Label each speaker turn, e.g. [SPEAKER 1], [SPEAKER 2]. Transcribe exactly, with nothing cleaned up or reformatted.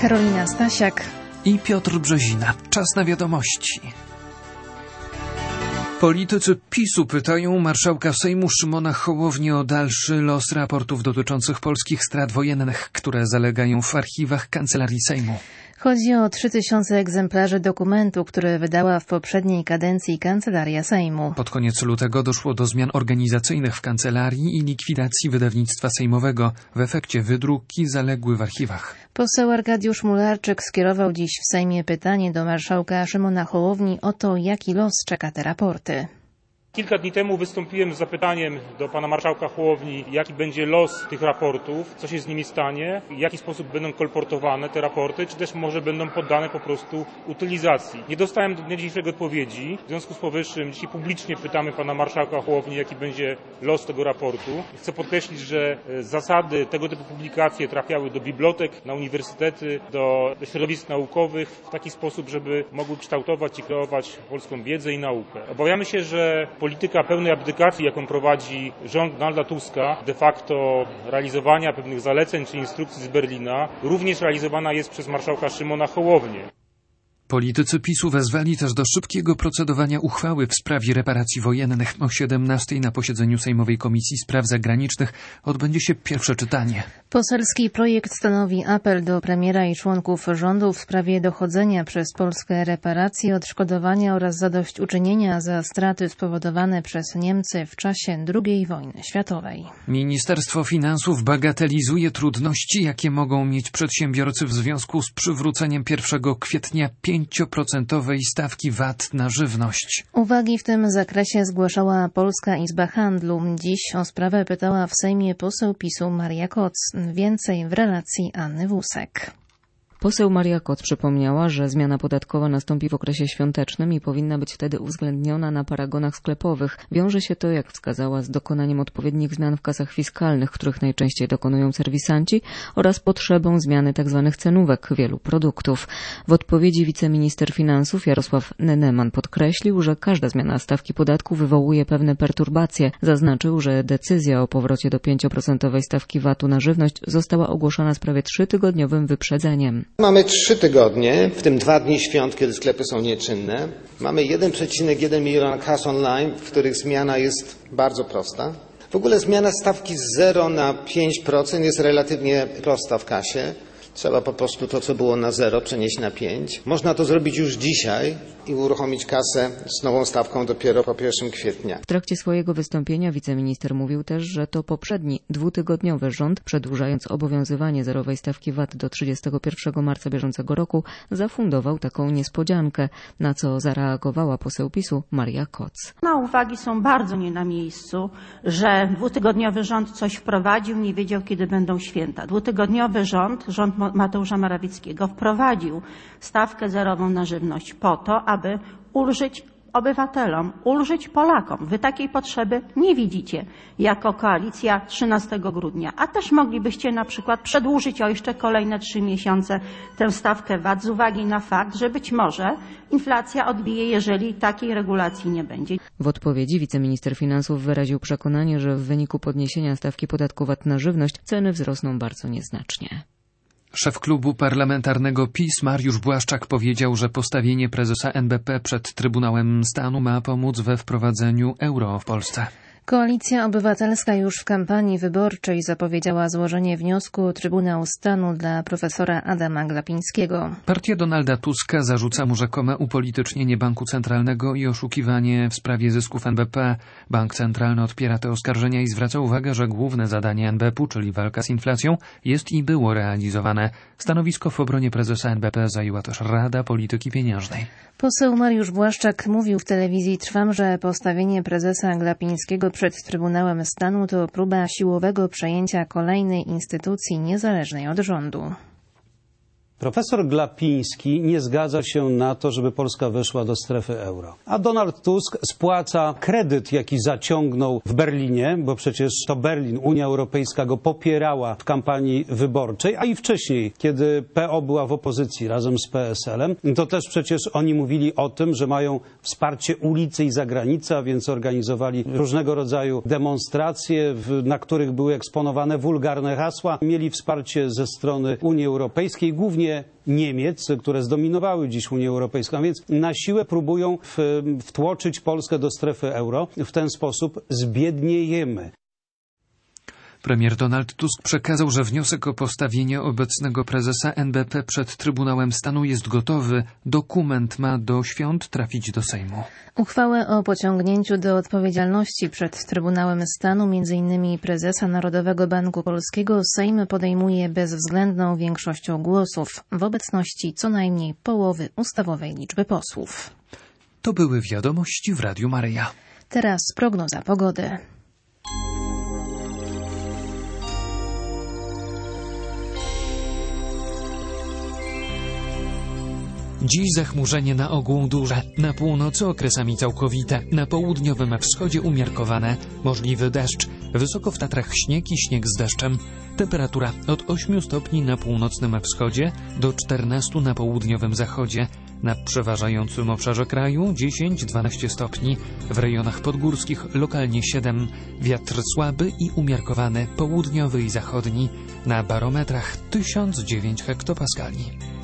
[SPEAKER 1] Karolina Stasiak
[SPEAKER 2] i Piotr Brzezina. Czas na wiadomości. Politycy PiSu pytają marszałka Sejmu Szymona Hołownię o dalszy los raportów dotyczących polskich strat wojennych, które zalegają w archiwach Kancelarii Sejmu.
[SPEAKER 1] Chodzi o trzy tysiące egzemplarzy dokumentu, który wydała w poprzedniej kadencji Kancelaria Sejmu.
[SPEAKER 2] Pod koniec lutego doszło do zmian organizacyjnych w kancelarii i likwidacji wydawnictwa sejmowego. W efekcie wydruki zaległy w archiwach.
[SPEAKER 1] Poseł Arkadiusz Mularczyk skierował dziś w Sejmie pytanie do marszałka Szymona Hołowni o to, jaki los czeka te raporty.
[SPEAKER 3] Kilka dni temu wystąpiłem z zapytaniem do pana marszałka Hołowni, jaki będzie los tych raportów, co się z nimi stanie, w jaki sposób będą kolportowane te raporty, czy też może będą poddane po prostu utylizacji. Nie dostałem do dnia dzisiejszego odpowiedzi, w związku z powyższym dzisiaj publicznie pytamy pana marszałka Hołowni, jaki będzie los tego raportu. Chcę podkreślić, że zasady tego typu publikacje trafiały do bibliotek, na uniwersytety, do środowisk naukowych w taki sposób, żeby mogły kształtować i kreować polską wiedzę i naukę. Obawiamy się, że polityka pełnej abdykacji, jaką prowadzi rząd Donalda Tuska, de facto realizowania pewnych zaleceń czy instrukcji z Berlina, również realizowana jest przez marszałka Szymona Hołownię.
[SPEAKER 2] Politycy PiSu wezwali też do szybkiego procedowania uchwały w sprawie reparacji wojennych. O siedemnastej na posiedzeniu Sejmowej Komisji Spraw Zagranicznych odbędzie się pierwsze czytanie.
[SPEAKER 1] Poselski projekt stanowi apel do premiera i członków rządu w sprawie dochodzenia przez Polskę reparacji, odszkodowania oraz zadośćuczynienia za straty spowodowane przez Niemcy w czasie drugiej wojny światowej.
[SPEAKER 2] Ministerstwo Finansów bagatelizuje trudności, jakie mogą mieć przedsiębiorcy w związku z przywróceniem pierwszego kwietnia pięcioprocentowej stawki V A T na żywność.
[SPEAKER 1] Uwagi w tym zakresie zgłaszała Polska Izba Handlu. Dziś o sprawę pytała w Sejmie poseł PiSu Maria Koc. Więcej w relacji Anny Wusek.
[SPEAKER 4] Poseł Maria Koc przypomniała, że zmiana podatkowa nastąpi w okresie świątecznym i powinna być wtedy uwzględniona na paragonach sklepowych. Wiąże się to, jak wskazała, z dokonaniem odpowiednich zmian w kasach fiskalnych, których najczęściej dokonują serwisanci, oraz potrzebą zmiany tzw. cenówek wielu produktów. W odpowiedzi wiceminister finansów Jarosław Neneman podkreślił, że każda zmiana stawki podatku wywołuje pewne perturbacje. Zaznaczył, że decyzja o powrocie do pięcioprocentowej stawki V A T-u na żywność została ogłoszona z prawie trzytygodniowym wyprzedzeniem.
[SPEAKER 5] Mamy trzy tygodnie, w tym dwa dni świąt, kiedy sklepy są nieczynne. Mamy jeden przecinek jeden miliona kas online, w których zmiana jest bardzo prosta. W ogóle zmiana stawki z zero na pięć procent jest relatywnie prosta w kasie. Trzeba po prostu to, co było na zero, przenieść na pięć. Można to zrobić już dzisiaj i uruchomić kasę z nową stawką dopiero po pierwszego kwietnia.
[SPEAKER 4] W trakcie swojego wystąpienia wiceminister mówił też, że to poprzedni dwutygodniowy rząd, przedłużając obowiązywanie zerowej stawki V A T do trzydziestego pierwszego marca bieżącego roku, zafundował taką niespodziankę, na co zareagowała poseł PiSu Maria Koc.
[SPEAKER 6] Na uwagi są bardzo nie na miejscu, że dwutygodniowy rząd coś wprowadził, nie wiedział, kiedy będą święta. Dwutygodniowy rząd, rząd Mateusza Morawieckiego wprowadził stawkę zerową na żywność po to, aby ulżyć obywatelom, ulżyć Polakom. Wy takiej potrzeby nie widzicie jako koalicja trzynastego grudnia, a też moglibyście na przykład przedłużyć o jeszcze kolejne trzy miesiące tę stawkę V A T z uwagi na fakt, że być może inflacja odbije, jeżeli takiej regulacji nie będzie.
[SPEAKER 4] W odpowiedzi wiceminister finansów wyraził przekonanie, że w wyniku podniesienia stawki podatku V A T na żywność ceny wzrosną bardzo nieznacznie.
[SPEAKER 2] Szef klubu parlamentarnego PiS Mariusz Błaszczak powiedział, że postawienie prezesa N B P przed Trybunałem Stanu ma pomóc we wprowadzeniu euro w Polsce.
[SPEAKER 1] Koalicja Obywatelska już w kampanii wyborczej zapowiedziała złożenie wniosku o Trybunał Stanu dla profesora Adama Glapińskiego.
[SPEAKER 2] Partia Donalda Tuska zarzuca mu rzekome upolitycznienie Banku Centralnego i oszukiwanie w sprawie zysków N B P. Bank Centralny odpiera te oskarżenia i zwraca uwagę, że główne zadanie N B P-u, czyli walka z inflacją, jest i było realizowane. Stanowisko w obronie prezesa N B P zajęła też Rada Polityki Pieniężnej.
[SPEAKER 1] Poseł Mariusz Błaszczak mówił w telewizji Trwam, że postawienie prezesa Glapińskiego przed Trybunałem Stanu to próba siłowego przejęcia kolejnej instytucji niezależnej od rządu.
[SPEAKER 7] Profesor Glapiński nie zgadza się na to, żeby Polska weszła do strefy euro. A Donald Tusk spłaca kredyt, jaki zaciągnął w Berlinie, bo przecież to Berlin, Unia Europejska go popierała w kampanii wyborczej, a i wcześniej, kiedy P O była w opozycji razem z P S L-em, to też przecież oni mówili o tym, że mają wsparcie ulicy i zagranicy, a więc organizowali różnego rodzaju demonstracje, na których były eksponowane wulgarne hasła. Mieli wsparcie ze strony Unii Europejskiej, głównie stronie Niemiec, które zdominowały dziś Unię Europejską, a więc na siłę próbują w, wtłoczyć Polskę do strefy euro. W ten sposób zbiedniejemy.
[SPEAKER 2] Premier Donald Tusk przekazał, że wniosek o postawienie obecnego prezesa N B P przed Trybunałem Stanu jest gotowy. Dokument ma do świąt trafić do Sejmu.
[SPEAKER 1] Uchwałę o pociągnięciu do odpowiedzialności przed Trybunałem Stanu m.in. prezesa Narodowego Banku Polskiego Sejm podejmuje bezwzględną większością głosów w obecności co najmniej połowy ustawowej liczby posłów.
[SPEAKER 2] To były wiadomości w Radiu Maryja.
[SPEAKER 1] Teraz prognoza pogody.
[SPEAKER 2] Dziś zachmurzenie na ogół duże, na północy okresami całkowite, na południowym wschodzie umiarkowane, możliwy deszcz, wysoko w Tatrach śnieg i śnieg z deszczem. Temperatura od ośmiu stopni na północnym wschodzie do czternastu na południowym zachodzie. Na przeważającym obszarze kraju dziesięć do dwunastu stopni, w rejonach podgórskich lokalnie siedem. Wiatr słaby i umiarkowany, południowy i zachodni, na barometrach tysiąc dziewięć hektopaskali.